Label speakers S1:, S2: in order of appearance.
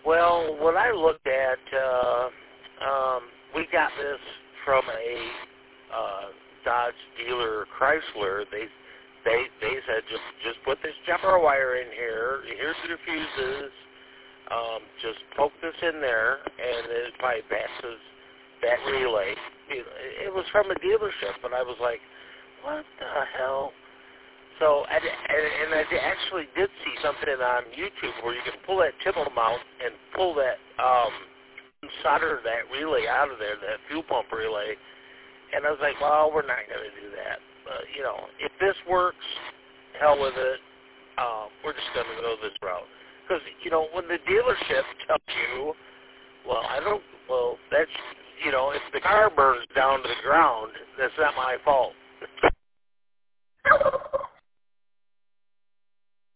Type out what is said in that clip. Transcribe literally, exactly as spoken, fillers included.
S1: Well, what I looked at, uh, um, we got this from a uh, Dodge dealer, Chrysler. They they they said just just put this jumper wire in here. Here's the fuses. Um, just poke this in there, and it bypasses that relay. It, it was from a dealership, but I was like, what the hell? So, and, and I actually did see something on YouTube where you can pull that tibble mount and pull that, um, solder that relay out of there, that fuel pump relay. And I was like, well, we're not going to do that. But, you know, if this works, hell with it. Uh, we're just going to go this route. Because, you know, when the dealership tells you, well, I don't, well, that's, you know, if the car burns down to the ground, that's not my fault.